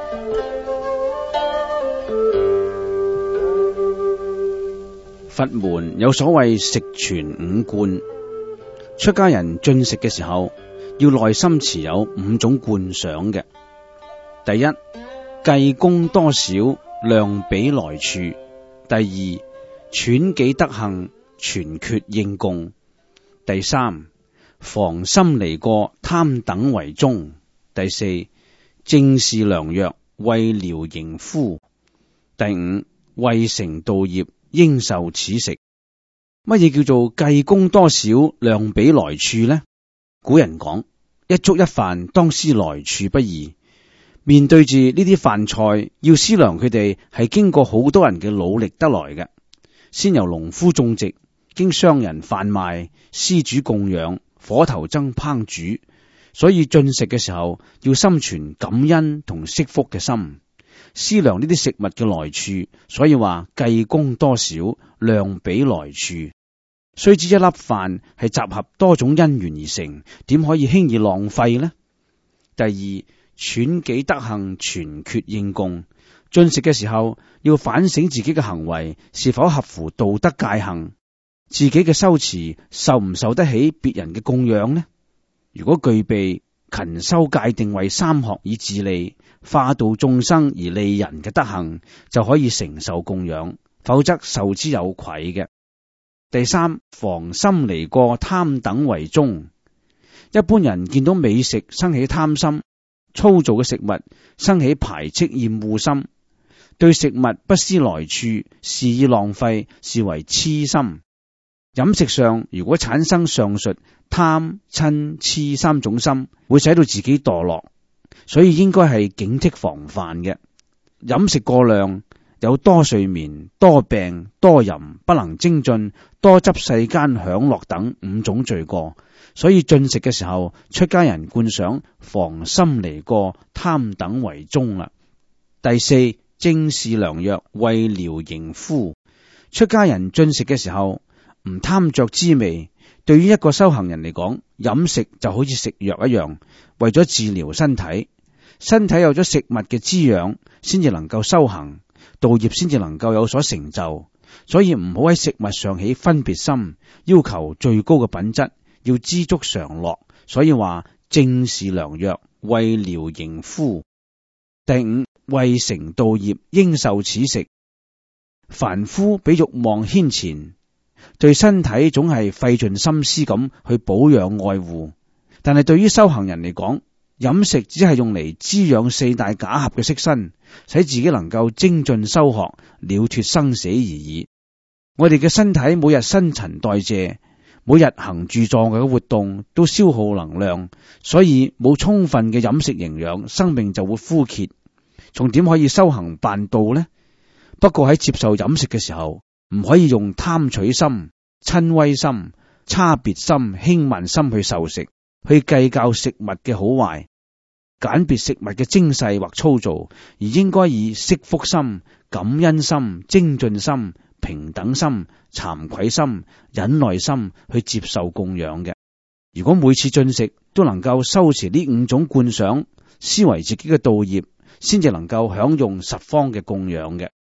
佛門有所謂食全五觀，出家人進食嘅時候要內心持有五種觀想嘅。第一，計功多少，量比來處；第二，竄己德行，全決應供；第三，防心離過，貪等為宗；第四，正視良藥，為療形枯；第五，為成道業，應受此食。乜嘢叫做計功多少，量比來處呢？古人講，一粥一飯當思來處不易。面對住呢啲飯菜，要思量佢哋係經過好多人嘅努力得來嘅，先由農夫種植，經商人販賣，施主供養，火頭僧烹煮。所以進食嘅時候要心存感恩同惜福嘅心，思量呢啲食物嘅來處。所以話計功多少，量比來處。須知一粒飯係集合多種因緣而成，點可以輕易浪費呢？第二，竄己德行，全決應供。進食嘅時候要反省自己嘅行為是否合乎道德戒行，自己嘅修持受唔受得起別人嘅供養呢？如果具備勤修戒定慧三學以自利，化度眾生而利人嘅德行，就可以承受供養，否則受之有愧嘅。第三，防心離過，貪等為宗。一般人見到美食生起貪心，粗糙嘅食物生起排斥厭惡心，對食物不思來處，肆意浪費，視為痴心。飲食上如果產生上述貪、嗔、痴三種心，會使到自己墮落，所以應該係警惕防範嘅。飲食過量有多睡眠、多病、多淫、不能精進、多執世間享樂等五種罪過。所以進食嘅時候，出家人觀想防心離過，貪等為宗啦。第四，正視良藥，為療形枯。出家人進食嘅時候唔貪着滋味。對於一個修行人嚟講，飲食就好似食藥一樣，為咗治療身體。身體有咗食物嘅滋養，先至能夠修行，道業先至能夠有所成就。所以唔好喺食物上起分別心，要求最高嘅品質，要知足常樂。所以話正視良藥，為療形枯。第五，為成道業，應受此食。凡夫俾欲望牽纏，對身體總係費盡心思咁去保養愛護，但係對於修行人嚟講，飲食只係用嚟滋養四大假合嘅色身，使自己能夠精進修學，了脫生死而已。我哋嘅身體每日新陳代謝，每日行住坐臥嘅活動都消耗能量，所以冇充分嘅飲食營養，生命就會枯竭。從點可以修行辦道呢？不過喺接受飲食嘅時候，唔可以用貪取心、親威心、差別心、輕慢心去受食，去計較食物嘅好壞，揀別食物嘅精細或粗糙，而應該以惜福心、感恩心、精進心、平等心、慚愧心、忍耐心去接受供養嘅。如果每次進食都能夠修持呢五種觀想，思維自己嘅道業，先至能夠享用十方嘅供養嘅。